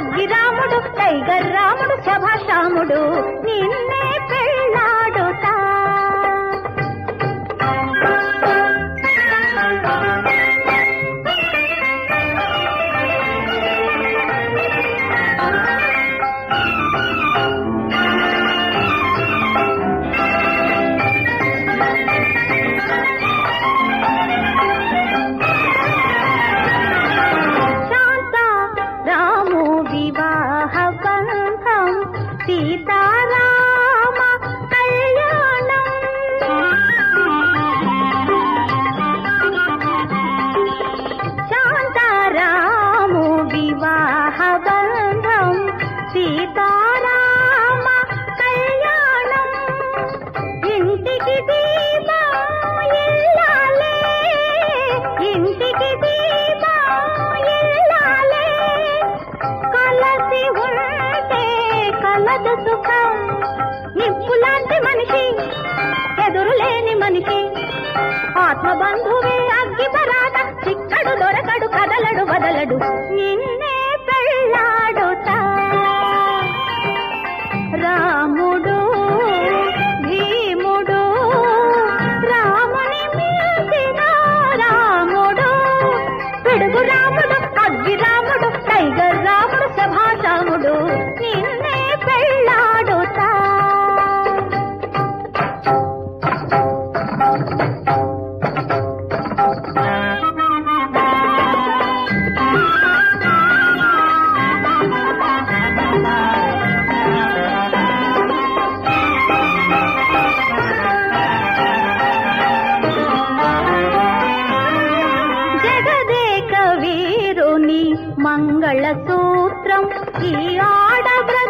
Aggiramudu tiger రాముడు శభాష్ రాముడు నిన్నే పెళ్ళాడుతా. సీతారామ కళ్యాణం శాంతారాము వివాహ బంధం సీతారామ కళ్యాణం ఇంటికి దీపం ఇల్లాలే ఇంటికి దీపం ఇల్లాలే కలసి ఉంటే కలదు సుఖం నిప్పులాంటి మనిషి ఎదురులేని మనిషి ఆత్మబంధువే అగ్గి పరాట చిక్కడు దొరకడు కదలడు వదలడు నిన్నే పెళ్ళాడుతా. రాముడు భీముడు రాముని మిల్చిన రాముడు పిడుగు రాముడు అగ్గి రాముడు టైగర్ రాముడు శభాష్ రాముడు నిన్నే పెళ్ళాడుతా. జగదేక వీరుని మంగళ సూత్రం ఈ ఆడబ్ర